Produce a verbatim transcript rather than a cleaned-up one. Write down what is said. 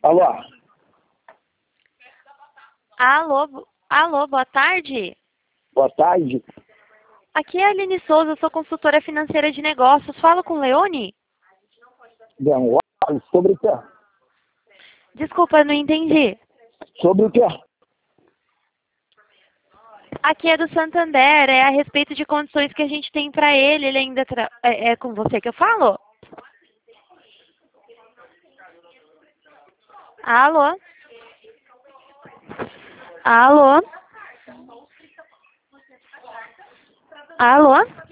Alô? Alô, bo- alô, boa tarde. Boa tarde. Aqui é a Aline Souza, eu sou consultora financeira de negócios. Falo com o Leone? Bem, olha, sobre o quê? Desculpa, eu não entendi. Sobre o quê? Aqui é do Santander, é a respeito de condições que a gente tem para ele. Ele ainda tra... é, é com você que eu falo? Alô? Alô? Alô?